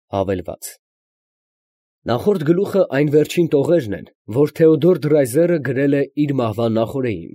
Հավելված։ Նախորդ գլուխը այն վերջին տողերն են, որ Թեոդոր Դրայզերը գրել է իր մահվան նախօրեին,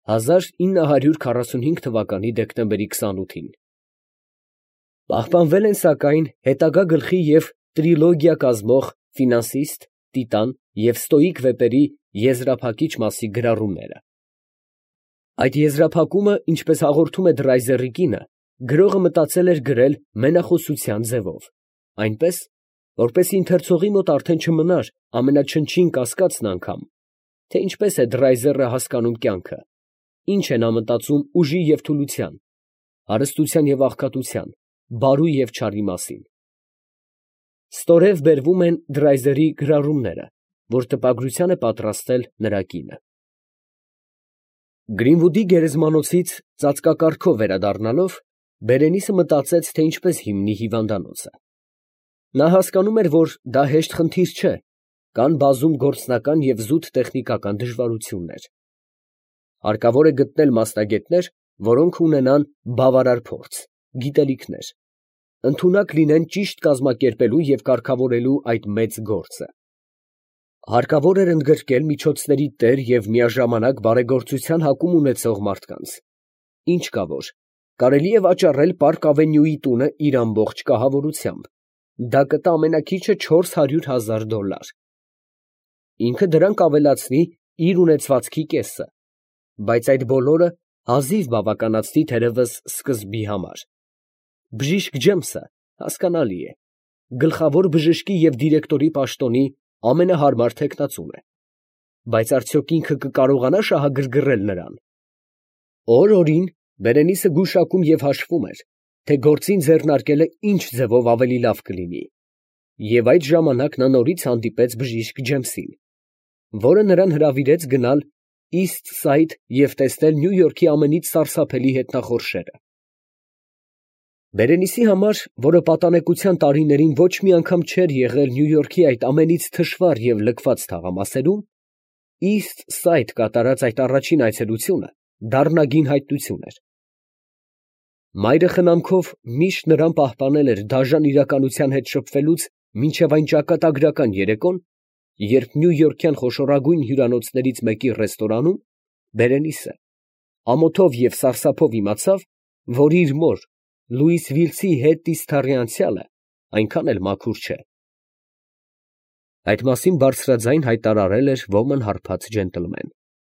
1945 թվականի դեկտեմբերի 28-ին։ Պահպանվել են սակայն հետագա գլխի և տրիլոգիա կազմող Ֆինանսիստ, Տիտան և Ստոիկ վեպերի եզրափակիչ մասի գրառումները։ Այդ եզրափակումը, ինչպես հաղորդում է Դրայզերի կինը, գրողը մտածել էր գրել մենախոսության ձևով, այնպես, որպեսզի ընթերցողի մոտ արդեն չմնար ամենաչնչին կասկածն անգամ, թե ինչպես է Դրայզերը հասկանում կյանքը, ինչ է նա մտածում ուժի և թուլության, հարստության և աղքատության, բարու և չարի մասին։ Ստորև բերվում են Դրայզերի գրառումները, որ տպագրության է պատրաստել նրա կինը։ Գրինվուդի գերեզմանոցից ծածկակառքով վերադառնալով, Բերենիսը մտածեց, թե ինչպես հիմնի հիվանդանոցը։ Նա հասկանում էր, որ դա հեշտ խնդիր չէ, կան բազում գործնական և զուտ տեխնիկական դժվարություններ։ Հարկավոր է գտնել մասնագետներ, որոնք ունենան բավարար փորձ, գիտելիքներ, ընդունակ լինեն ճիշտ կազմակերպելու և կարգավորելու այդ մեծ գործը։ Հարկավոր էր ընդգրկել միջոցների տեր և միաժամանակ բարեգործության հակում ունեցող մարդկանց։ Ինչ կա որ, կարելի է վաճառել Պարկ Ավենյուի տունը իր ամբողջ կահավորությամբ, դա կտա ամենաքիչը $400,000։ Ինքը դրանք կավելացնի իր ունեցվածքի կեսը, բայց այդ բոլորը հազիվ բավականացնի թերևս սկզբի համար։ Բժիշկ Ջեմսը, հասկանալի է, գլխավոր բժշկի և դիրեկտորի պաշտոնի ամենահարմար թեկնածուն է, բայց արդյոք ինքը կկարողանա շահագրգռել նրան։ Օր֊օրին Բերենիսը գուշակում և հաշվում էր, թե գործին ձեռնարկելը ինչ ձևով ավելի լավ կլինի, և այդ ժամանակ նա նորից հանդիպեց բժիշկ Ջեմսին, որը նրան հրավիրեց գնալ Իսթ Սայդ և տեսնել Նյու Յորքի ամենից սարսափելի հետնախորշերը։ Բերենիսի համար, որը պատանեկության տարիներին ոչ մի անգամ չէր եղել Նյու Յորքի այդ ամենից թշվառ և լքված թաղամասերում, Իսթ Սայդ կատարած այդ առաջին այցելությունը դառնագին հայտնություն էր։ Մայրը խնամքով միշտ նրան պահպանել էր դաժան իրականության հետ շփվելուց մինչև այն ճակատագրական երեկոն, երբ նյույորքյան խոշորագույն հյուրանոցներից մեկի ռեստորանում Բերենիսը ամոթով և սարսափով իմացավ, որ իր մոր Լուիս Վիլսի հետ իսթառի անցյալը այնքան էլ մաքուր չէ։ Այդ մասին բարձրաձայն հայտարարել էր ոմն հարբած ջենտլմեն։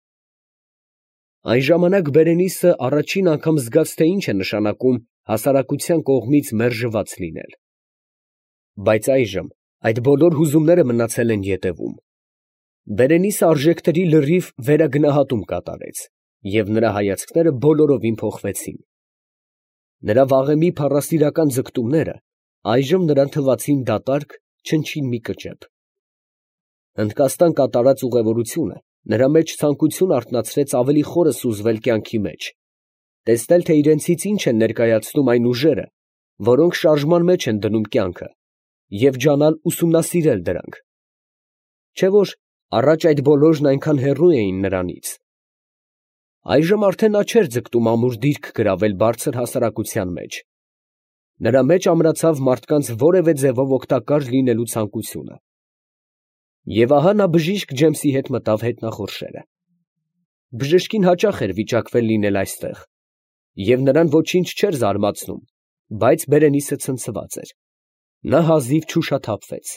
Այն ժամանակ Բերենիսը առաջին անգամ զգաց, թե ինչ է նշանակում հասարակության կողմից մերժված լինել։ Բայց այժմ այդ բոլոր հուզումները մնացել են ետևում։ Բերենիսը արժեքների լրիվ վերագնահատում կատարեց, և նրա հայացքները բոլորովին փոխվեցին։ Նրա վաղեմի փառասիրական ձգտումները այժմ նրան թվացին դատարկ, չնչին մի կճեպ։ Հնդկաստան կատարած ուղևորությունը նրա մեջ ցանկություն արթնացրեց ավելի խորը սուզվել կյանքի մեջ, տեսնել, թե իրենցից ինչ են ներկայացնում այն ուժերը, որոնք շարժման մեջ են դնում կյանքը, և ջանալ ուսումնասիրել դրանք։ Չէ՞ որ առաջ այդ բոլորն այնքան հեռու էին նրանից։ Այժմ արդեն նա չէր ձգտում ամուր դիրք գրավել բարձր հասարակության մեջ։ Նրա մեջ ամրացավ մարդկանց որևէ ձևով օգտակար լինելու ցանկությունը։ Եվ ահա նա բժիշկ Ջեմսի հետ մտավ հետնախորշերը։ Բժշկին հաճախ էր վիճակվել լինել այստեղ, և նրան ոչինչ չէր զարմացնում, բայց Բերենիսը ցնցված էր։ Նա հազիվ չուշաթափվեց։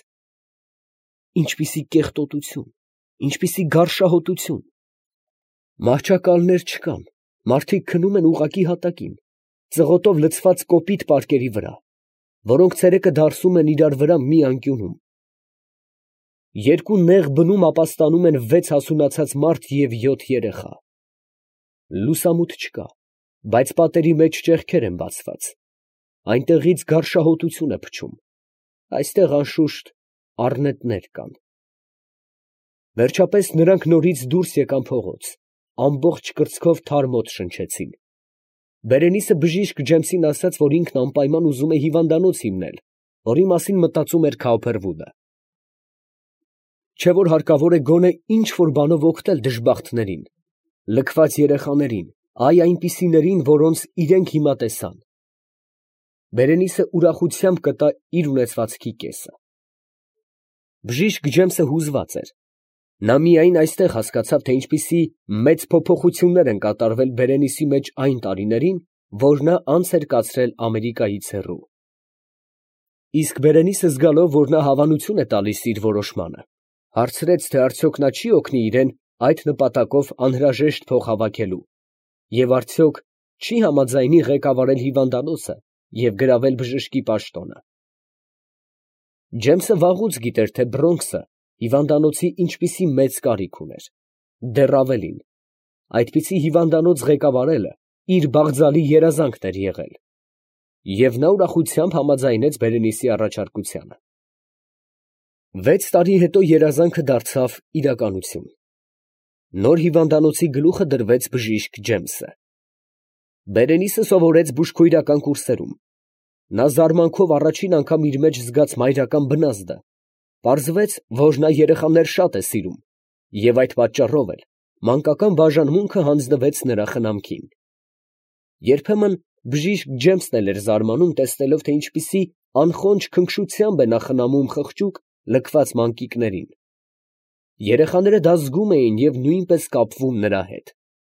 Ինչպիսի կեղտոտություն, ինչպիսի գարշահոտություն։ Մահճակալներ չկան, մարդիկ քնում են ուղղակի հատակին, ծղոտով լցված կոպիտ պարկերի վրա, որոնք ցերեկը դարսում են իրար վրա մի անկյունում։ Երկու նեղ բնում ապաստանում են 6 հասունացած մարդ և 7 երեխա։ Լուսամուտ չկա, բայց պատերի մեջ ճեղքեր են բացված։ Այնտեղից գարշահոտություն է փչում։ Այստեղ անշուշտ առնետներ կան։ Վերջապես նրանք նորից դուրս եկան փողոց, ամբողջ կրծքով թարմ օդ շնչեցին։ Բերենիսը բժիշկ Ջեմսին ասաց, որ ինքն անպայման ուզում է հիվանդանոց հիմնել, որի մասին մտածում էր Քաուփերվուդը։ Չէ՞ որ հարկավոր է գոնե ինչ֊որ բանով օգնել դժբախտներին, լքված երեխաներին, այ այնպիսիներին, որոնց իրենք հիմա տեսան։ Բերենիսը ուրախությամբ կտա իր ունեցվածքի կեսը։ Բժիշկ Ջեմսը հուզված էր։ Նա միայն այստեղ հասկացավ, թե ինչպիսի մեծ փոփոխություններ են կատարվել Բերենիսի մեջ այն տարիներին, որ նա անց էր կացրել Ամերիկայից հեռու։ Իսկ Բերենիսը զգալով, որ նա հավանություն է տալիս իր որոշմանը, հարցրեց, թե արդյոք նա չի օգնի իրեն այդ նպատակով անհրաժեշտ փող հավաքելու, և արդյոք չի համաձայնի ղեկավարել հիվանդանոցը և գրավել բժշկի պաշտոնը։ Ջեմսը վաղուց գիտեր, թե Բրոնքսը հիվանդանոցի ինչպիսի մեծ կարիք ուներ։ Դեռ ավելին, այդպիսի հիվանդանոց ղեկավարելը իր բաղձալի երազանքն էր եղել, և նա ուրախությամբ համաձայնեց Բերենիսի առաջարկությանը։ 6 տարի հետո երազանքը դարձավ իրականություն։ Նոր հիվանդանոցի գլուխը դրվեց բժիշկ Ջեմսը։ Բերենիսը սովորեց բուժքույրական կուրսերում։ Նա զարմանքով առաջին անգամ իր մեջ զգաց մայրական բնազդը, պարզվեց, որ նա երեխաներ շատ է սիրում, և այդ պատճառով էլ մանկական բաժանմունքը հանձնվեց նրա խնամքին։ Երբեմն բժիշկ Ջեմսն էլ էր զարմանում, տեսնելով, թե ինչպիսի անխոնջ քնքշությամբ է նա խնամում խղճուկ լքված մանկիկներին։ Երեխաները դա զգում էին և նույնպես կապվում նրա հետ։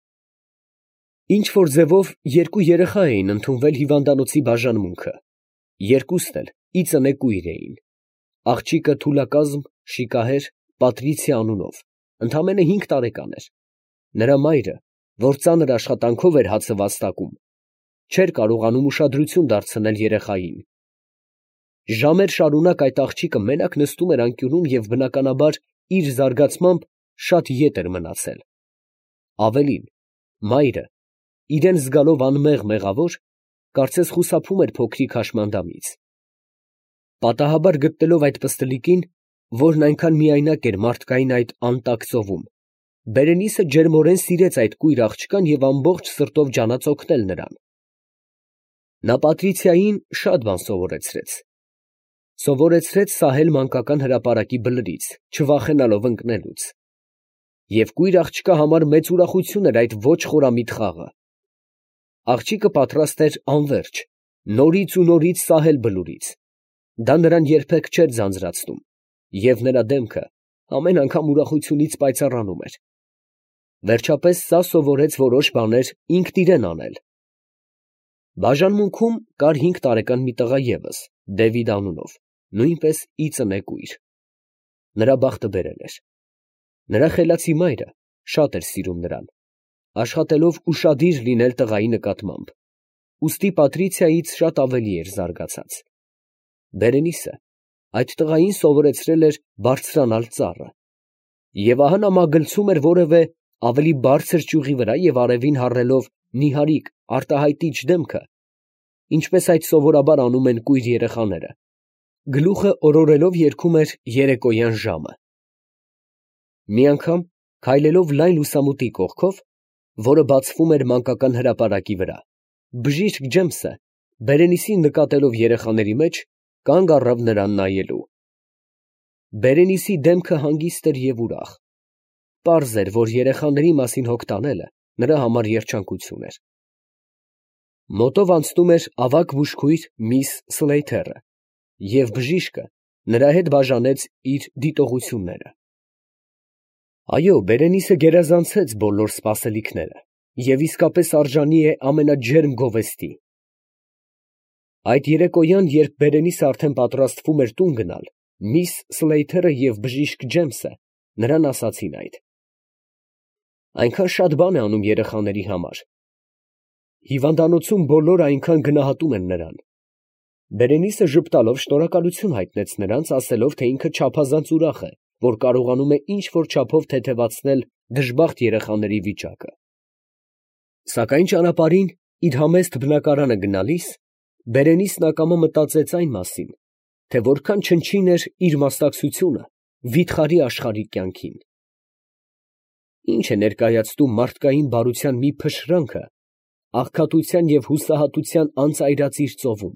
Ինչ֊որ ձևով երկու երեխա էին ընդունվել հիվանդանոցի բաժանմունքը, երկուստ էլ ի ծնե կույր էին։ Աղջիկը թուլակազմ, շիկահեր, Պատրիցիա անունով, ընդամենը 5 տարեկան էր։ Նրա մայրը, որ ծանր աշխատանքով էր հացը վաստակում, չէր կարողանում ուշադրություն դարձնել երեխային։ Ժամեր շարունակ այդ աղջիկը մենակ նստում էր անկյունում և բնականաբար իր զարգացմամբ շատ ետ էր մնացել։ Ավելին, մայրը, իրան զգալով անմեղ մեղավոր, կարծես խուսափում էր փոքրիկ հաշմանդամից։ Պատահաբար գտնելով այդ պստլիկին, որն այնքան միայնակ էր մարդկային այդ անտակ ծովում, Բերենիսը ջերմորեն սիրեց այդ կույր աղջկան և ամբողջ սրտով ջանաց օգնել նրան։ Նա Պատրիցիային շատ բան սովորեցրեց։ Սովորեցրեց սահել մանկական հրապարակի բլրից, չվախենալով ընկնելուց։ Եվ կույր աղջկա համար մեծ ուրախություն էր այդ ոչ խորամիտ խաղը։ Աղջիկը պատրաստ էր անվերջ, նորից ու նորից սահել բլուրից։ Դա նրան երբեք չէր ձանձրացնում, և նրա դեմքը ամեն անգամ ուրախությունից պայծառանում էր։ Վերջապես սա սովորեց որոշ բաներ ինքն իրեն անել։ Բաժանմունքում կար 5 տարեկան մի տղա ևս, Դևիդ անունով, նույնպես ի ծնե կույր։ Նրա բախտը բերել էր։ Նրա խելացի մայրը շատ էր սիրում նրան, աշխատելով ուշադիր լինել տղայի նկատմամբ, ուստի Պատրիցիայից շատ ավելի էր զարգացած։ Բերենիսը այդ տղային սովորեցրել էր բարձրանալ ծառը, և ահա նա մագլցում էր որևէ ավելի բարձր ճյուղի վրա և արևին հառելով նիհարիկ, արտահայտիչ դեմքը, ինչպես այդ սովորաբար անում են կույր երեխաները, գլուխը օրորելով երգում էր երեկոյան ժամը։ Մի անգամ, քայլելով լայն լուսամուտի կողքով, որը բացվում էր մանկական հրապարակի վրա, բժիշկ Ջեմսը, Բերենիսին նկատելով երեխաների մեջ, կանգ առավ նրան նայելու։ Բերենիսի դեմքը հանգիստ էր և ուրախ։ Պարզ էր, որ երեխաների մասին հոգ տանելը նրա համար երջանկություն էր։ Մոտով անցնում էր ավագ բուժքույր միս Սլեյթերը, և բժիշկը նրա հետ բաժանեց իր դիտողությունները։ Այո, Բերենիսը գերազանցեց բոլոր սպասելիքները և իսկապես արժանի է ամենաջերմ գովեստի։ Այդ երեկոյան, երբ Բերենիսը արդեն պատրաստվում էր տուն գնալ, միս Սլեյթերը և բժիշկ Ջեմսը նրան ասացին այդ։ Այնքան շատ բան է անում երեխաների համար։ Հիվանդանոցում բոլորը այնքան գնահատում են նրան։ Բերենիսը ժպտալով շնորհակալություն հայտնեց նրանց, ասելով, թե ինքը չափազանց ուրախ է, որ կարողանում է ինչ֊որ չափով թեթևացնել դժբախտ երեխաների վիճակը։ Սակայն ճանապարհին իր համեստ բնակարանը գնալիս, Բերենիսն ակամա մտածեց այն մասին, թե որքան չնչին էր իր մասնակցությունը վիթխարի աշխարհի կյանքին։ Ինչ է ներկայացնում մարդկային բարության մի փշրանքը աղքատության և հուսահատության անծայրածիր ծովում։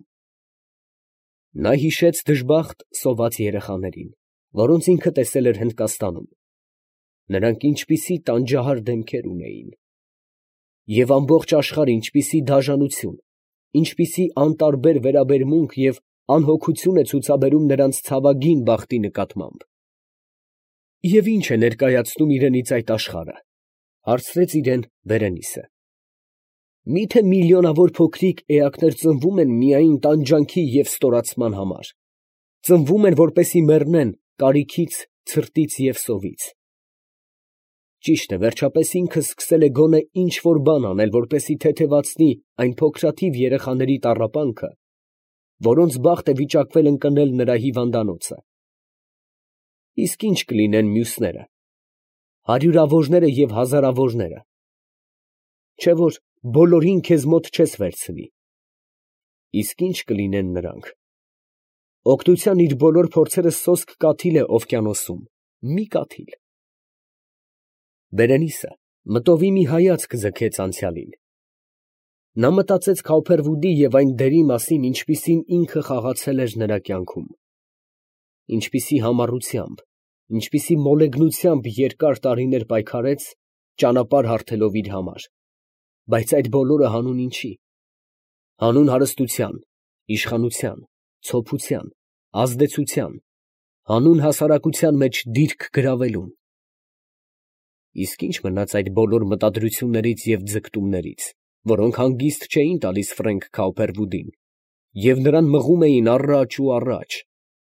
Նա հիշեց դժբախտ սոված երեխաներին, որոնց ինքը տեսել էր Հնդկաստանում։ Նրանք ինչպիսի տանջահար դեմքեր ունեին, և ամբողջ աշխարհը ինչպիսի դաժանություն, ինչպիսի անտարբեր վերաբերմունք և անհոգություն է ցուցաբերում նրանց ցավագին բախտի նկատմամբ։ Եվ ի՞նչ է ներկայացնում իրենից այդ աշխարհը, հարցրեց իրեն Բերենիսը։ Մի՞թե միլիոնավոր փոքրիկ էակներ ծնվում են միայն տանջանքի և ստորացման համար, ծնվում են, որպեսզի մեռնեն կարիքից, ցրտից և սովից։ Ճիշտ է, վերջապես ինքը սկսել է գոնե ինչ֊որ բան անել, որպեսզի թեթևացնի այն փոքրաթիվ երեխաների տառապանքը, որոնց բախտ է վիճակվել ընկնել նրա հիվանդանոցը։ Իսկ ի՞նչ կլինեն մյուսները, հարյուրավորները և հազարավորները, չէ՞ որ բոլորին քեզ մոտ չես վերցնի։ Իսկ ի՞նչ կլինեն նրանք։ Օգնության իր բոլոր փորձերը սոսկ կաթիլ է օվկիանոսում, մի կաթիլ։ Բերենիսը մտովի մի հայացք ձգեց անցյալին։ Նա մտածեց Քաուփերվուդի և այն դերի մասին, ինչպիսին ինքը խաղացել էր նրա կյանքում։ Ինչպիսի համառությամբ, ինչպիսի մոլեգնությամբ երկար տարիներ պայքարեց, ճանապարհ հարթելով իր համար, բայց այդ բոլորը հանուն ինչի։ Հանուն հարստության, իշխանության, ցոփության, ազդեցության, հանուն հասարակության մեջ դիրք գրավելուն։ Իսկ ի՞նչ մնաց այդ բոլոր մտադրություններից և ձգտումներից, որոնք հանգիստ չէին տալիս Ֆրենկ Քաուփերվուդին և նրան մղում էին առաջ ու առաջ։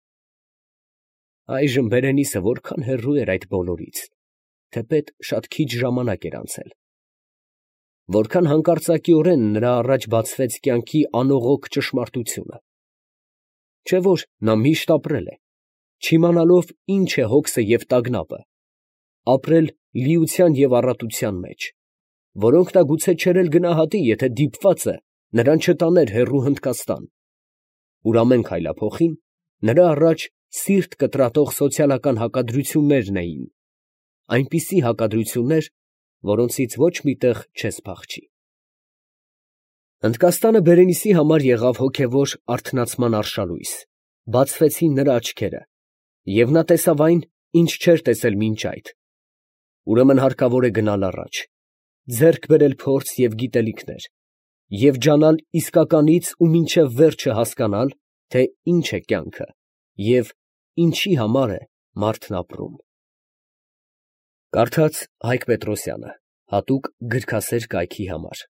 Այժմ Բերենիսը որքան հեռու էր այդ բոլորից, թեպետ շատ քիչ ժամանակ էր անցել։ Որքան հանկարծակիորեն նրա առաջ բացվեց կյանքի անողոք ճշմարտությունը։ Չէ՞ որ նա միշտ ապրել է, չիմանալով ինչ է հոգսը և տագնապը, ապրել լիության և առատության մեջ, որոնք նա գուցե չէր էլ գնահատի, եթե դիպվածը նրան չտաներ հեռու Հնդկաստան, ուր ամեն քայլափոխին նրա առաջ սիրտ կտրատող սոցիալական հակադրություններն էին, այնպիսի հակադրություններ, որոնցից ոչ մի տեղ չես փախչի։ Հնդկաստանը Բերենիսի համար եղավ հոգևոր արթնացման արշալույս, բացվեցին նրա աչքերը, և նա տեսավ այն, ինչ չէր տեսել մինչ այդ։ Ուրեմն հարկավոր է գնալ առաջ, ձեռք բերել փորձ և գիտելիքներ և ջանալ իսկականից ու մինչև վերջը հասկանալ, թե ինչ է կյանքը և ինչի համար է մարդն ապրում։ Կարդաց Հայկ Պետրոսյանը, հատուկ գրքասեր կայքի համար։